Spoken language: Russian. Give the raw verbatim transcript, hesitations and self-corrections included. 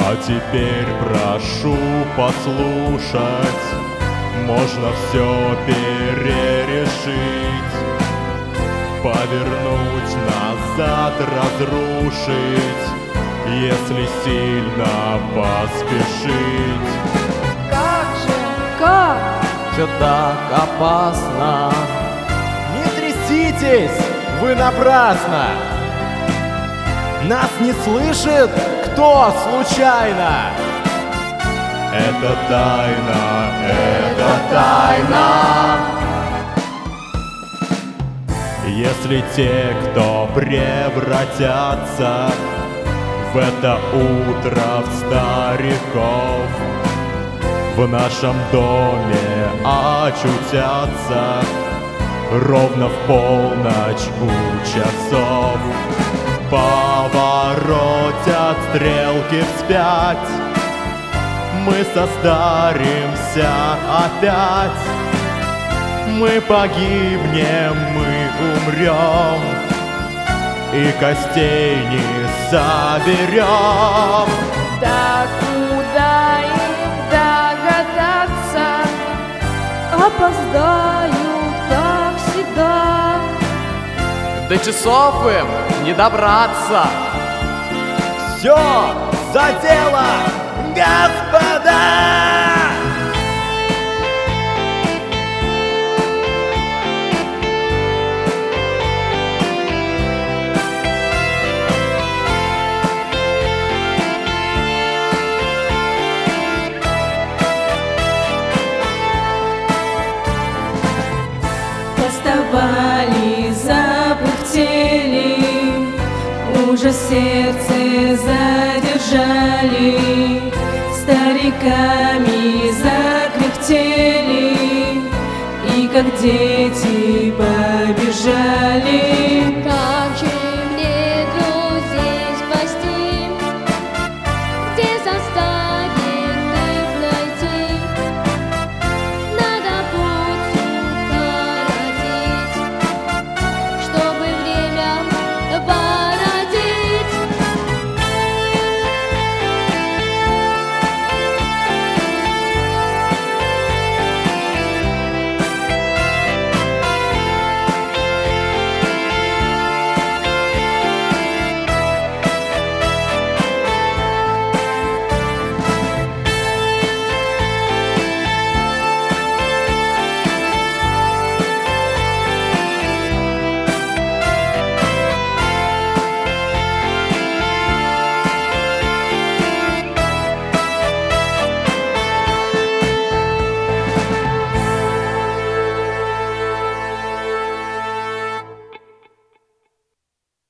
А теперь прошу послушать, можно все перерешить, повернуть назад, разрушить, если сильно поспешить. Как же, как? Все так опасно. Не тряситесь, вы напрасно. Нас не слышит кто случайно? Это тайна, это тайна. Если те, кто превратятся в это утро в стариков, в нашем доме очутятся ровно в полночь у часов, поворотят стрелки вспять, мы состаримся опять. Мы погибнем, мы умрем, и костей не соберем. Да куда им догадаться? Опоздают, как всегда. До часов им не добраться. Все за дело, господа! Поставали, запыхтели, уже сердце задержали, стариками закряхтели и как дети побежали.